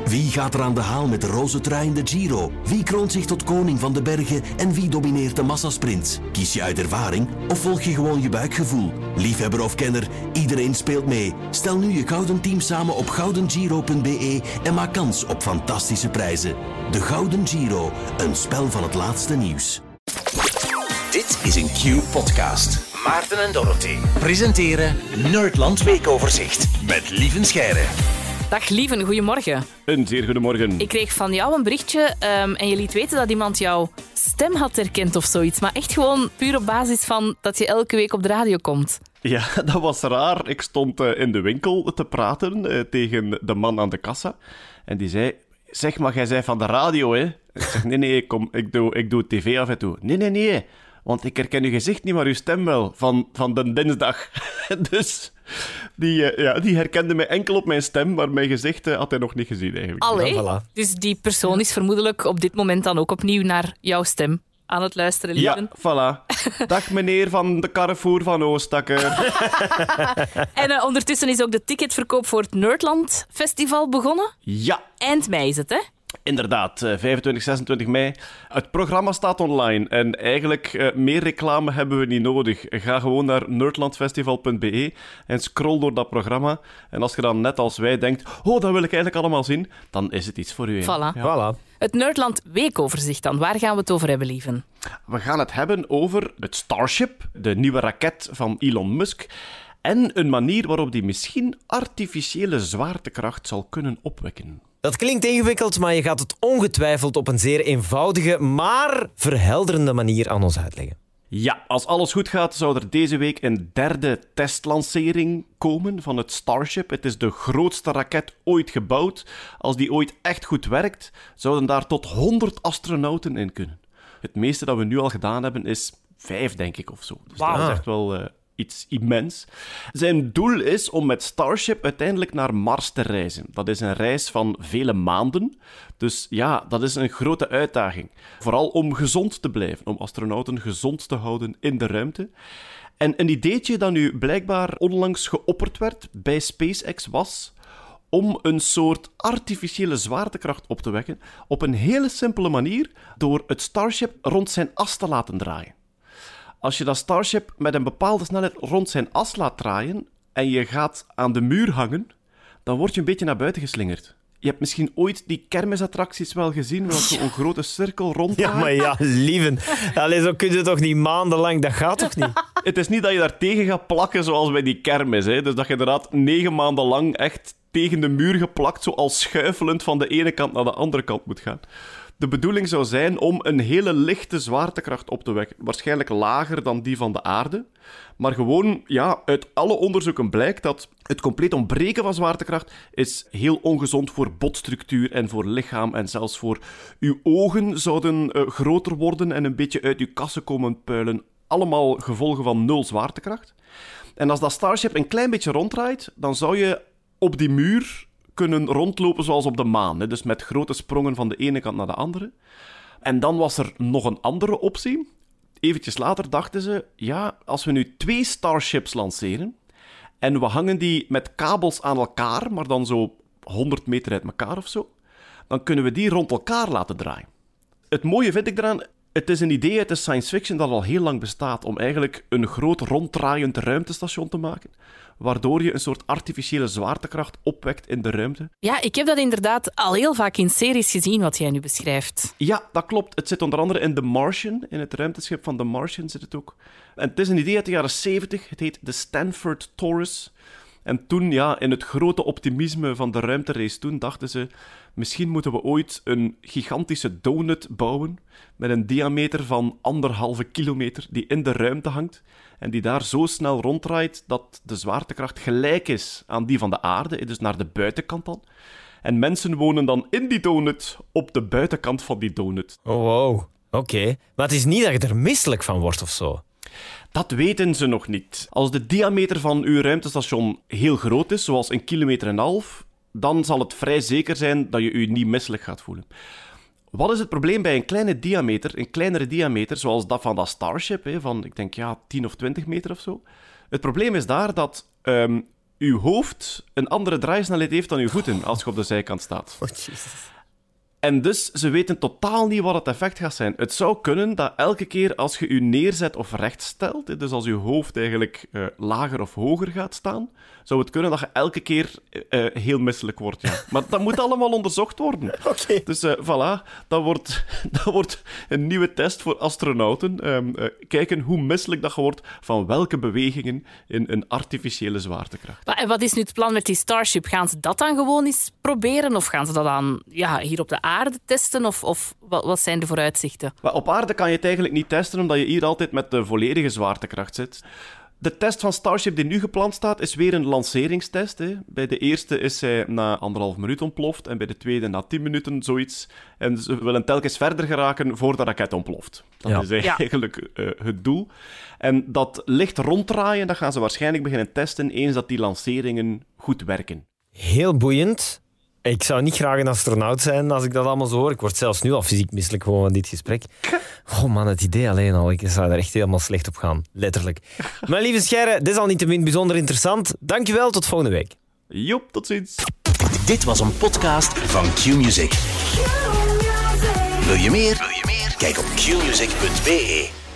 Wie gaat er aan de haal met de roze trui in de Giro? Wie kroont zich tot koning van de bergen en wie domineert de massasprint? Kies je uit ervaring of volg je gewoon je buikgevoel? Liefhebber of kenner, iedereen speelt mee. Stel nu je Gouden Team samen op goudengiro.be en maak kans op fantastische prijzen. De Gouden Giro, een spel van het laatste nieuws. Dit is een Q-podcast. Maarten en Dorothy presenteren Nerdland Weekoverzicht met Lieven Scheire. Dag Lieven, goedemorgen. Een zeer goedemorgen. Ik kreeg van jou een berichtje en je liet weten dat iemand jouw stem had herkend of zoiets. Maar echt gewoon puur op basis van dat je elke week op de radio komt. Ja, dat was raar. Ik stond in de winkel te praten tegen de man aan de kassa. En die zei, zeg maar, jij zei van de radio, hè? Ik zeg, nee, ik doe tv af en toe. Nee, want ik herken uw gezicht niet, maar uw stem wel, van de dinsdag. Dus die herkende mij enkel op mijn stem, maar mijn gezicht had hij nog niet gezien eigenlijk. Allee, Ja, voilà. dus die persoon is vermoedelijk op dit moment dan ook opnieuw naar jouw stem aan het luisteren, Lieven. Ja, voilà. Dag meneer van de Carrefour van Oostakker. En ondertussen is ook de ticketverkoop voor het Nerdland Festival begonnen. Ja. Eind mei is het, hè? Inderdaad, 25, 26 mei. Het programma staat online en eigenlijk meer reclame hebben we niet nodig. Ga gewoon naar nerdlandfestival.be en scroll door dat programma. En als je dan net als wij denkt, dat wil ik eigenlijk allemaal zien, dan is het iets voor u. Voilà. Ja. Voilà. Het Nerdland Weekoverzicht dan. Waar gaan we het over hebben, Lieven? We gaan het hebben over het Starship, de nieuwe raket van Elon Musk, en een manier waarop die misschien artificiële zwaartekracht zal kunnen opwekken. Dat klinkt ingewikkeld, maar je gaat het ongetwijfeld op een zeer eenvoudige, maar verhelderende manier aan ons uitleggen. Ja, als alles goed gaat, zou er deze week een derde testlancering komen van het Starship. Het is de grootste raket ooit gebouwd. Als die ooit echt goed werkt, zouden daar tot 100 astronauten in kunnen. Het meeste dat we nu al gedaan hebben is 5, denk ik, of zo. Dus dat is echt wel iets immens. Zijn doel is om met Starship uiteindelijk naar Mars te reizen. Dat is een reis van vele maanden. Dus ja, dat is een grote uitdaging. Vooral om gezond te blijven, om astronauten gezond te houden in de ruimte. En een ideetje dat nu blijkbaar onlangs geopperd werd bij SpaceX was om een soort artificiële zwaartekracht op te wekken op een hele simpele manier door het Starship rond zijn as te laten draaien. Als je dat Starship met een bepaalde snelheid rond zijn as laat draaien en je gaat aan de muur hangen, dan word je een beetje naar buiten geslingerd. Je hebt misschien ooit die kermisattracties wel gezien, waar zo'n grote cirkel ronddraait. Ja, maar ja, lieven. Allee, zo kun je toch niet maandenlang, dat gaat toch niet? Het is niet dat je daar tegen gaat plakken zoals bij die kermis. Hè? Dus dat je inderdaad 9 maanden lang echt tegen de muur geplakt, zoals schuifelend van de ene kant naar de andere kant moet gaan. De bedoeling zou zijn om een hele lichte zwaartekracht op te wekken. Waarschijnlijk lager dan die van de aarde. Maar gewoon, ja, uit alle onderzoeken blijkt dat het compleet ontbreken van zwaartekracht is heel ongezond voor botstructuur en voor lichaam. En zelfs voor uw ogen zouden groter worden en een beetje uit uw kassen komen puilen. Allemaal gevolgen van 0 zwaartekracht. En als dat Starship een klein beetje ronddraait, dan zou je op die muur kunnen rondlopen zoals op de maan. Hè? Dus met grote sprongen van de ene kant naar de andere. En dan was er nog een andere optie. Eventjes later dachten ze, ja, als we nu 2 Starships lanceren en we hangen die met kabels aan elkaar, maar dan zo 100 meter uit elkaar of zo, dan kunnen we die rond elkaar laten draaien. Het mooie vind ik eraan, het is een idee uit de science fiction dat al heel lang bestaat, om eigenlijk een groot ronddraaiend ruimtestation te maken, waardoor je een soort artificiële zwaartekracht opwekt in de ruimte. Ja, ik heb dat inderdaad al heel vaak in series gezien, wat jij nu beschrijft. Ja, dat klopt. Het zit onder andere in The Martian, in het ruimteschip van The Martian zit het ook. En het is een idee uit de jaren 70, het heet de Stanford Torus. En toen, ja, in het grote optimisme van de ruimterace toen, dachten ze, misschien moeten we ooit een gigantische donut bouwen met een diameter van 1,5 kilometer die in de ruimte hangt en die daar zo snel ronddraait dat de zwaartekracht gelijk is aan die van de aarde, dus naar de buitenkant dan. En mensen wonen dan in die donut op de buitenkant van die donut. Oh, wow. Oké. Maar het is niet dat je er misselijk van wordt of zo. Dat weten ze nog niet. Als de diameter van uw ruimtestation heel groot is, zoals 1,5 kilometer, dan zal het vrij zeker zijn dat je je niet misselijk gaat voelen. Wat is het probleem bij een kleinere diameter, zoals dat van dat Starship, van, ik denk, 10 of 20 meter of zo? Het probleem is daar dat uw hoofd een andere draaisnelheid heeft dan uw voeten als je op de zijkant staat. Oh, Jesus. En dus, ze weten totaal niet wat het effect gaat zijn. Het zou kunnen dat elke keer als je je neerzet of recht stelt, dus als je hoofd eigenlijk lager of hoger gaat staan, zou het kunnen dat je elke keer heel misselijk wordt. Ja. Maar dat moet allemaal onderzocht worden. Oké. Dus voilà, dat wordt een nieuwe test voor astronauten. Kijken hoe misselijk dat je wordt van welke bewegingen in een artificiële zwaartekracht. En wat is nu het plan met die Starship? Gaan ze dat dan gewoon eens proberen? Of gaan ze dat dan hier op de aarde testen? Of wat zijn de vooruitzichten? Maar op aarde kan je het eigenlijk niet testen, omdat je hier altijd met de volledige zwaartekracht zit. De test van Starship die nu gepland staat, is weer een lanceringstest. Hè. Bij de eerste is hij na 1,5 minuut ontploft en bij de tweede na 10 minuten, zoiets. En ze willen telkens verder geraken voor de raket ontploft. Dat is eigenlijk het doel. En dat licht ronddraaien, dat gaan ze waarschijnlijk beginnen testen eens dat die lanceringen goed werken. Heel boeiend. Ik zou niet graag een astronaut zijn als ik dat allemaal zo hoor. Ik word zelfs nu al fysiek misselijk gewoon van dit gesprek. Oh man, het idee alleen al. Ik zou er echt helemaal slecht op gaan. Letterlijk. Maar lieve Scheire, desalniettemin bijzonder interessant. Dankjewel, tot volgende week. Joep, tot ziens. Dit was een podcast van Q-Music. Wil je meer? Kijk op qmusic.be.